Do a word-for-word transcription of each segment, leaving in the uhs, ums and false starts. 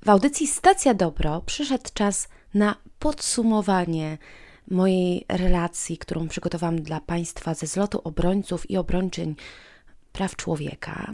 W audycji Stacja Dobro przyszedł czas na podsumowanie mojej relacji, którą przygotowałam dla Państwa ze zlotu obrońców i obrończyń praw człowieka,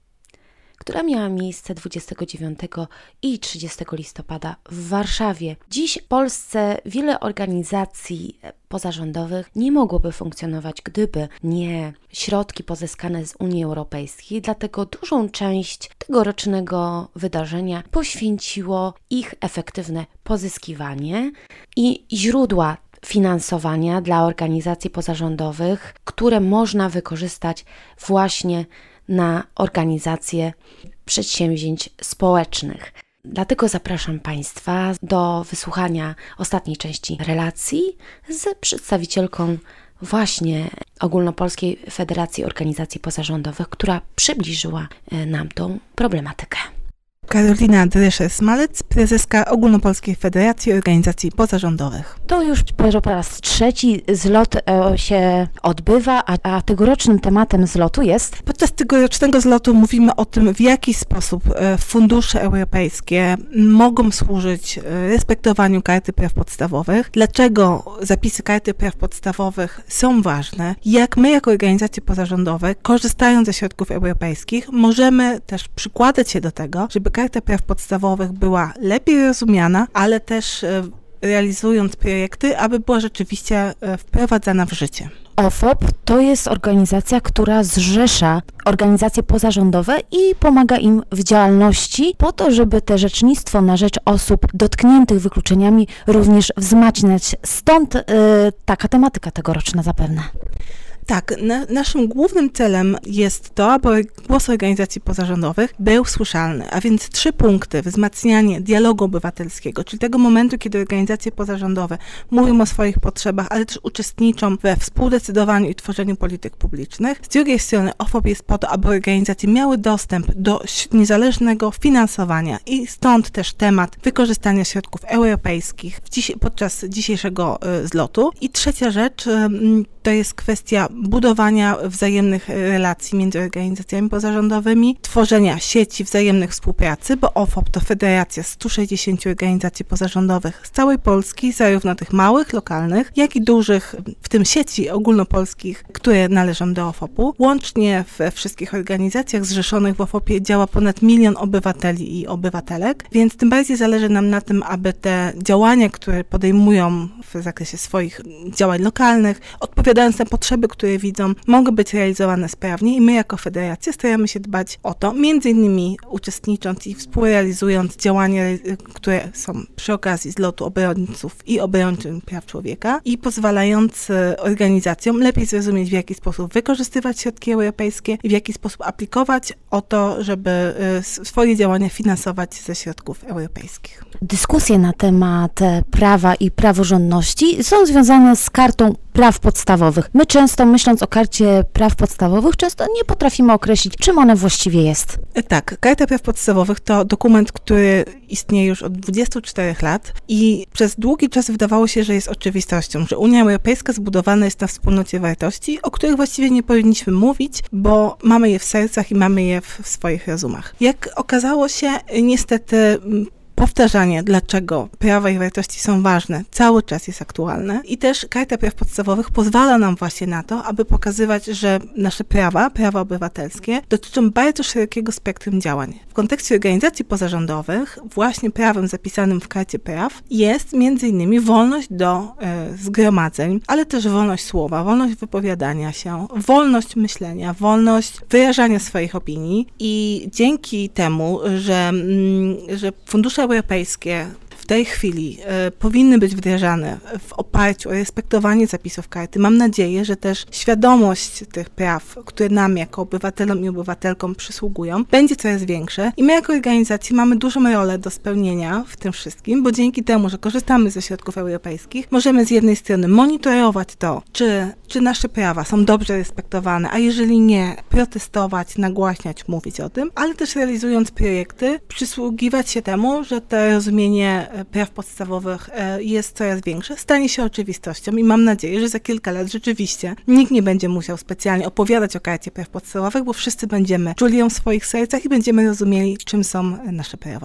która miała miejsce dwudziestego dziewiątego i trzydziestego listopada w Warszawie. Dziś w Polsce wiele organizacji pozarządowych nie mogłoby funkcjonować, gdyby nie środki pozyskane z Unii Europejskiej, dlatego dużą część tegorocznego wydarzenia poświęciło ich efektywne pozyskiwanie i źródła finansowania dla organizacji pozarządowych, które można wykorzystać właśnie na organizację przedsięwzięć społecznych. Dlatego zapraszam Państwa do wysłuchania ostatniej części relacji z przedstawicielką właśnie Ogólnopolskiej Federacji Organizacji Pozarządowych, która przybliżyła nam tą problematykę. Karolina Dreszes-Malec, prezeska Ogólnopolskiej Federacji Organizacji Pozarządowych. To już po raz trzeci zlot się odbywa, a, a tegorocznym tematem zlotu jest? Podczas tegorocznego zlotu mówimy o tym, w jaki sposób fundusze europejskie mogą służyć respektowaniu Karty Praw Podstawowych, dlaczego zapisy Karty Praw Podstawowych są ważne, jak my jako organizacje pozarządowe, korzystając ze środków europejskich, możemy też przykładać się do tego, żeby Karta Praw Podstawowych była lepiej rozumiana, ale też realizując projekty, aby była rzeczywiście wprowadzana w życie. O F O P to jest organizacja, która zrzesza organizacje pozarządowe i pomaga im w działalności po to, żeby te rzecznictwo na rzecz osób dotkniętych wykluczeniami również wzmacniać. Stąd y, taka tematyka tegoroczna zapewne. Tak, na, naszym głównym celem jest to, aby głos organizacji pozarządowych był słyszalny, a więc trzy punkty: wzmacnianie dialogu obywatelskiego, czyli tego momentu, kiedy organizacje pozarządowe mówią o swoich potrzebach, ale też uczestniczą we współdecydowaniu i tworzeniu polityk publicznych. Z drugiej strony O F O P jest po to, aby organizacje miały dostęp do niezależnego finansowania i stąd też temat wykorzystania środków europejskich w dziś, podczas dzisiejszego y, zlotu. I trzecia rzecz y, to jest kwestia budowania wzajemnych relacji między organizacjami pozarządowymi, tworzenia sieci wzajemnych współpracy, bo O F O P to federacja stu sześćdziesięciu organizacji pozarządowych z całej Polski, zarówno tych małych, lokalnych, jak i dużych, w tym sieci ogólnopolskich, które należą do O F O P u. Łącznie we wszystkich organizacjach zrzeszonych w O F O P ie działa ponad milion obywateli i obywatelek, więc tym bardziej zależy nam na tym, aby te działania, które podejmują w zakresie swoich działań lokalnych, odpowiadając na potrzeby, które widzą, mogą być realizowane sprawnie i my jako federacja staramy się dbać o to, między innymi uczestnicząc i współrealizując działania, które są przy okazji zlotu obrońców i obrończyń praw człowieka i pozwalając organizacjom lepiej zrozumieć, w jaki sposób wykorzystywać środki europejskie i w jaki sposób aplikować o to, żeby swoje działania finansować ze środków europejskich. Dyskusje na temat prawa i praworządności są związane z Kartą Praw Podstawowych. My często, myśląc o Karcie Praw Podstawowych, często nie potrafimy określić, czym ona właściwie jest. Tak, Karta Praw Podstawowych to dokument, który istnieje już od dwudziestu czterech lat i przez długi czas wydawało się, że jest oczywistością, że Unia Europejska zbudowana jest na wspólnocie wartości, o których właściwie nie powinniśmy mówić, bo mamy je w sercach i mamy je w swoich rozumach. Jak okazało się, niestety powtarzanie, dlaczego prawa i wartości są ważne, cały czas jest aktualne i też Karta Praw Podstawowych pozwala nam właśnie na to, aby pokazywać, że nasze prawa, prawa obywatelskie dotyczą bardzo szerokiego spektrum działań. W kontekście organizacji pozarządowych właśnie prawem zapisanym w Karcie Praw jest między innymi wolność do e, zgromadzeń, ale też wolność słowa, wolność wypowiadania się, wolność myślenia, wolność wyrażania swoich opinii i dzięki temu, że, mm, że fundusze europejskie w tej chwili y, powinny być wdrażane w oparciu o respektowanie zapisów karty. Mam nadzieję, że też świadomość tych praw, które nam jako obywatelom i obywatelkom przysługują, będzie coraz większe i my jako organizacji mamy dużą rolę do spełnienia w tym wszystkim, bo dzięki temu, że korzystamy ze środków europejskich, możemy z jednej strony monitorować to, czy, czy nasze prawa są dobrze respektowane, a jeżeli nie, protestować, nagłaśniać, mówić o tym, ale też realizując projekty, przysługiwać się temu, że to rozumienie praw podstawowych jest coraz większe, stanie się oczywistością i mam nadzieję, że za kilka lat rzeczywiście nikt nie będzie musiał specjalnie opowiadać o Karcie Praw Podstawowych, bo wszyscy będziemy czuli ją w swoich sercach i będziemy rozumieli, czym są nasze prawa.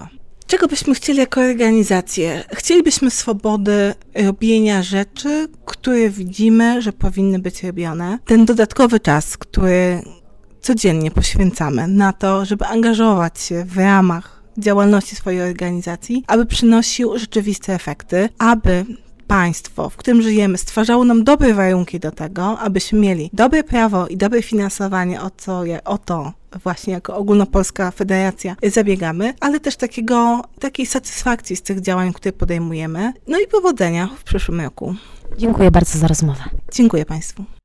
Czego byśmy chcieli jako organizację? Chcielibyśmy swobody robienia rzeczy, które widzimy, że powinny być robione. Ten dodatkowy czas, który codziennie poświęcamy na to, żeby angażować się w ramach działalności swojej organizacji, aby przynosił rzeczywiste efekty, aby państwo, w którym żyjemy, stwarzało nam dobre warunki do tego, abyśmy mieli dobre prawo i dobre finansowanie, o co ja, o to właśnie jako Ogólnopolska Federacja zabiegamy, ale też takiego, takiej satysfakcji z tych działań, które podejmujemy. No i powodzenia w przyszłym roku. Dziękuję bardzo za rozmowę. Dziękuję Państwu.